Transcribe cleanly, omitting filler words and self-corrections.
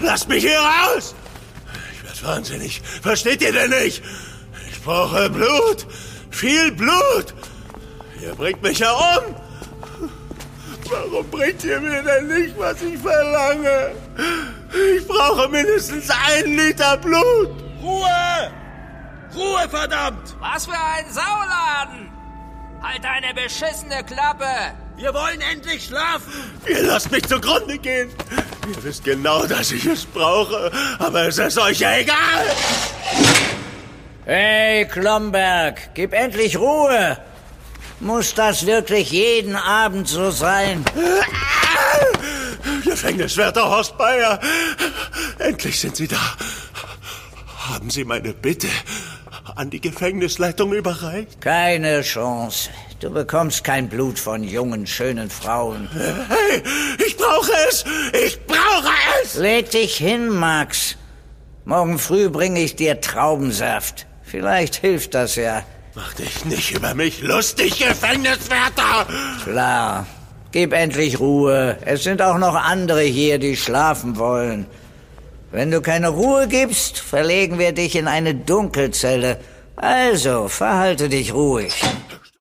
Lasst mich hier raus! Ich werde wahnsinnig. Versteht ihr denn nicht? Ich brauche Blut. Viel Blut. Ihr bringt mich ja um. Warum bringt ihr mir denn nicht, was ich verlange? Ich brauche mindestens 1 Liter Blut. Ruhe! Ruhe, verdammt! Was für ein Sauladen! Halt deine beschissene Klappe! Wir wollen endlich schlafen! Ihr lasst mich zugrunde gehen. Ihr wisst genau, dass ich es brauche, aber es ist euch ja egal. Hey, Klomberg, gib endlich Ruhe. Muss das wirklich jeden Abend so sein? Gefängniswärter Horst Bayer, endlich sind Sie da. Haben Sie meine Bitte an die Gefängnisleitung überreicht? Keine Chance. Du bekommst kein Blut von jungen, schönen Frauen. Hey, ich brauche es! Ich brauche es! Leg dich hin, Max. Morgen früh bringe ich dir Traubensaft. Vielleicht hilft das ja. Mach dich nicht über mich lustig, Gefängniswärter! Klar. Gib endlich Ruhe. Es sind auch noch andere hier, die schlafen wollen. Wenn du keine Ruhe gibst, verlegen wir dich in eine Dunkelzelle. Also, verhalte dich ruhig.